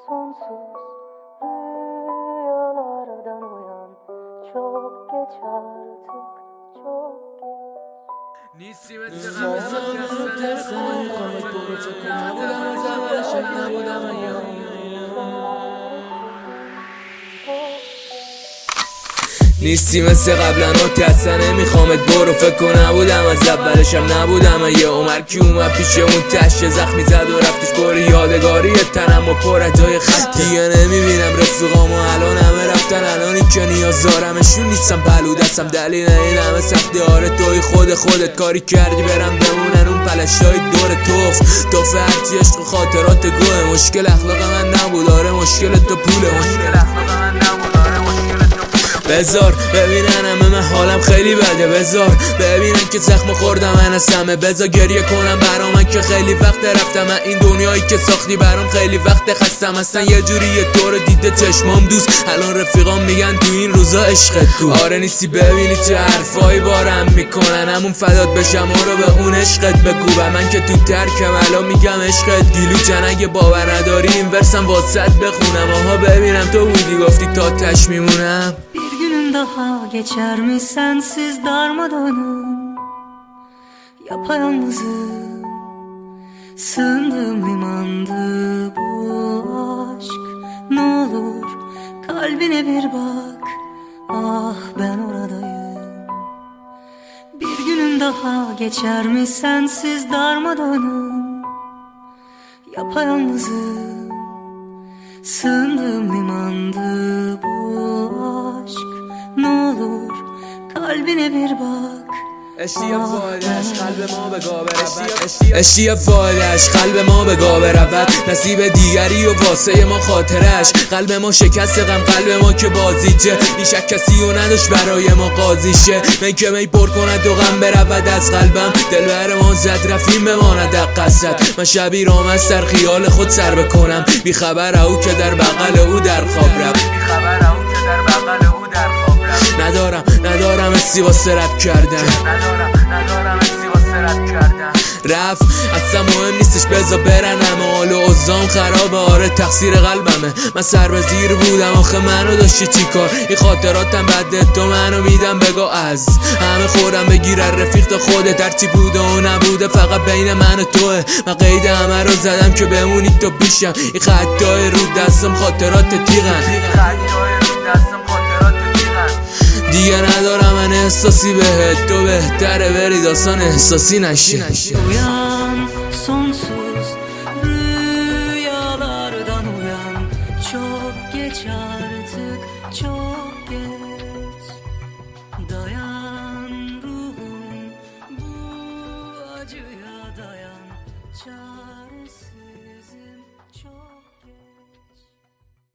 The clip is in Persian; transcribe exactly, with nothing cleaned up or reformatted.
sonsuz rüyalardan uyan. Çok geç artık, çok geç. نیستی مثل قبل سال نبودم از اول شب نبودم نیستی مثل قبلا آتی اصلا نمیخوامت برو فکر کن نبودم از اولشم نبودم یه عمر کی اومد پیش اون تشه زخمی زد و رفتش باری یادگاری تنم و پر از جای خط دیگه نمیبینم رفیقامو الان همه رفتن الانی که نیاز دارمشون نیستم پلو دستم دلیل این همه سختی آره توی خود خودت کاری کردی برم بمونن اون پلشای دور توف توف هرچی عشق و خاطرات گوه مشکل اخلاق من نبود آره مشکل تو پوله مشکل اخلاق من نبود آره مشکل تو بذار ببینن همه من حالم خیلی بده بذار ببینن که زخم خوردم من از همه بذار گریه کنم برا من که خیلی وقت رفتم من این دنیایی که ساختی برام خیلی وقت خستم اصلا یه جوری یه طور دیده چشمام دوست الان رفیقام میگن تو این روزا عشقت کو آره نیستی ببینی چه حرفایی بارم میکنن همون فدات بشم رو به اون عشقت بگو و من که تو ترکم الان میگم عشقت گیلو جن اگه باور نداری این ورسم واسط بخونم آها ببینم تو بودی گفتی تا تش میمونم Günüm daha geçer mi sensiz darmadağınım Yapayalnızım Sığındığım limandı bu aşk Ne olur kalbine bir bak Ah ben oradayım Bir günüm daha geçer mi sensiz darmadağınım Yapayalnızım Sığındığım limandı bu aşk Ne olur kalbine bir bak اشیا فایدهش قلب ما به گابر اشیا فایدهش قلب ما به گابر رود نصیب دیگری و واسه ما خاطرش قلب ما شکست غم قلب ما که بازیچه بیشک کسی و نداشت برای ما قاضیشه من که می پر کند و غم برود از قلبم دل بر ما زد رفیم بماند قصد من شبی رام از در خیال خود سر بکنم بی خبر او که در بغل او در خواب رفت بی خبر او که در بغل او در خواب رفت ندارم ندارم استی واسه رب کردن ندارم ندارم استی واسه رب کردن رفت اصلا مهم نیستش بذار برن همه حال و اوضاعم خرابه آره تقصیر قلبمه من سر به زیر بودم آخه منو داشتی چی کار این خاطراتم بده تو منو میدم بگو از همه خورم بگیرن رفیق تا خودت هرچی بوده و نبوده فقط بین من و توه من قید همه رو زدم که بمونی تو پیشم این خطای رو دستم خاطرات تیغن دیگه ندارم من احساسی بهت تو بهتره بری داستان احساسی نشی Uyan sonsuz rüyalardan uyan Çok geç artık çok geç Dayan ruhum bu acıya dayan Çare